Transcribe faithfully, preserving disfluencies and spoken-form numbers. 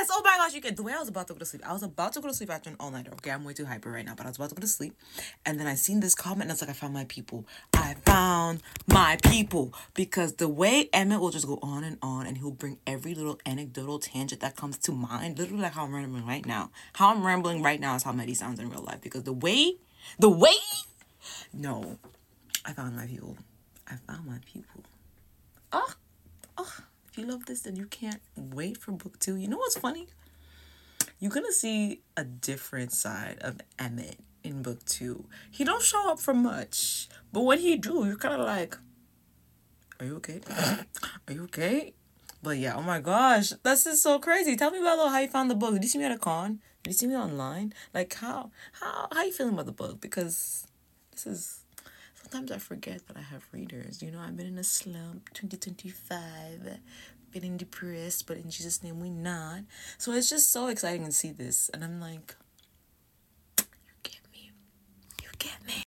Yes, oh my gosh, you get the way I was about to go to sleep. I was about to go to sleep after an all-nighter. Okay, I'm way too hyper right now, but I was about to go to sleep. And then I seen this comment and it's like, I found my people. I found my people. Because the way Emmett will just go on and on and he'll bring every little anecdotal tangent that comes to mind, literally like how I'm rambling right now. How I'm rambling right now is how Maddie sounds in real life. Because the way, the way, no, I found my people. I found my people. Oh, oh. If you love this, then you can't wait for book two. You know what's funny? You're gonna see a different side of Emmett in book two. He don't show up for much, but when he do, you're kind of like, are you okay? Are you okay? But yeah, oh my gosh, that's just so crazy. Tell me about how you found the book. Did you see me at a con? Did you see me online? Like how how how you feeling about the book? Because this is, sometimes I forget that I have readers. You know, I've been in a slump, twenty twenty-five, feeling depressed, but in Jesus' name we not. So it's just so exciting to see this. And I'm like,